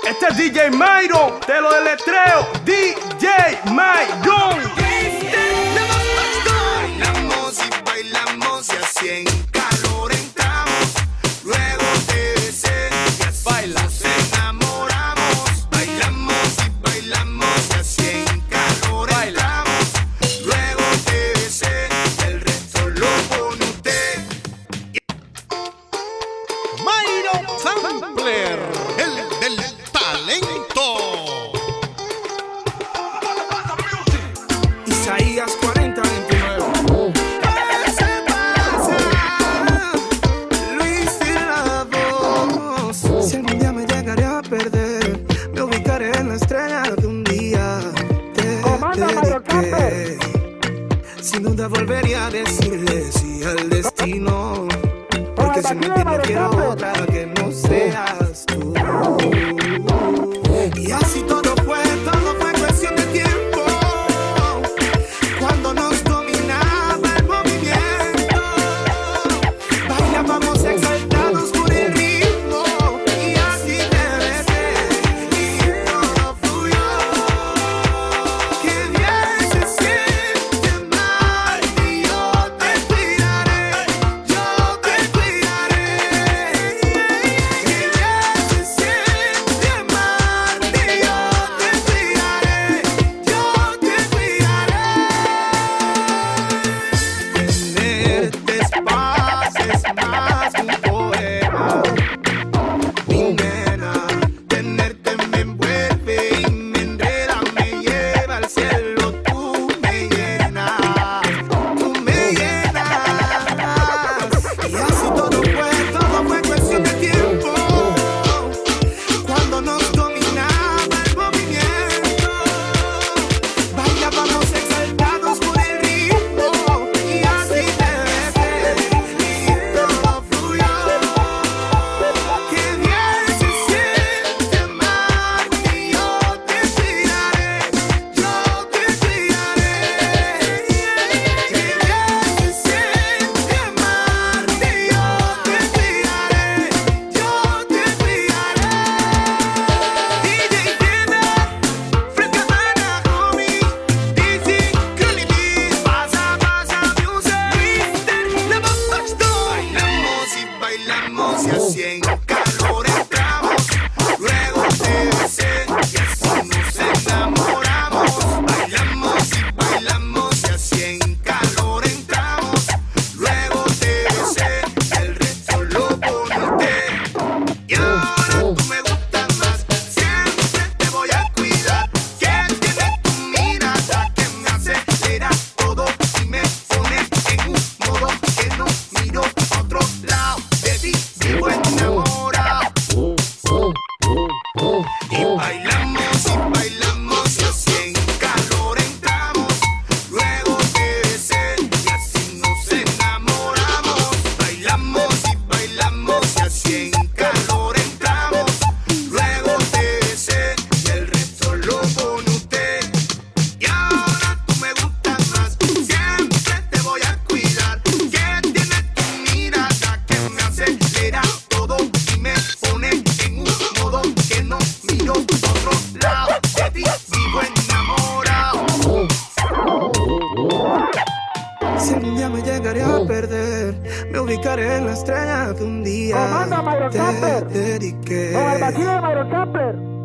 Este es DJ Myron, te lo deletreo, DJ Myron. Bailamos y bailamos y así en calor entramos. Luego te besé y así nos enamoramos. Bailamos y bailamos y así en calor entramos. Luego te besé, el resto lo pone usted. Myron Sampler, el del talento. Isaías 40:29. ¿Qué se pasa? Luis y la voz. Si algún día me llegaré a perder, me ubicaré en la estrella que un día te dediqué. Sin duda volvería a decirle sí al destino, porque si me entiendo quiero otra que no seas tú. Y así todo fue cuestión de tiempo. Cuando nos dominaba el movimiento, bailábamos exaltados por el ritmo. Y así te besé y todo fluyó. Qué bien se siente amar y yo te cuidaré, yo te cuidaré. Qué bien se siente amar y yo te cuidaré, yo te cuidaré. Tenerte es paz, es más que un poema. Mi nena, tenerte me envuelve y me enreda, me lleva al cielo. Tú me llenas, tú me llenas. Y así todo fue cuestión de tiempo. Cuando nos dominaba el movimiento, bailábamos exaltados por el ritmo. Y así te besé y todo fluyó. Qué bien se siente amar y yo te cuidaré, yo te cuidaré. Qué bien se siente amar y yo te cuidaré, yo te cuidaré. DJ Tienda, Fresca Mana, homie, Dizzy, Curly Beats, pasa music. La Boca Store. Bailamos y bailamos y así en calor entramos. Luego te besé y así nos enamoramos. Bailamos y bailamos y así en calor entramos. Luego te besé, el resto lo pone usted. Y ahora tú me gustas más, siempre te voy a cuidar. Que tiene tu mirada que me acelera todo y me pone en un modo que no miro a otro lado. De ti vivo enamorado. Y bailamos y así en calor entramos. Luego te besé y así nos enamoramos. Bailamos y así en calor entramos. Luego te besé y el resto lo pone usted. Y ahora tú me gustas más, siempre te voy a cuidar. Que tiene tu mirada que me acelera todo y me pone en un modo que no miro a otro lado. De ti vivo enamorado. Si algún día me llegaré a perder, me ubicaré en la estrella que un día Comanda Myron Sampler. te dediqué. Con el vacío de Myron Sampler.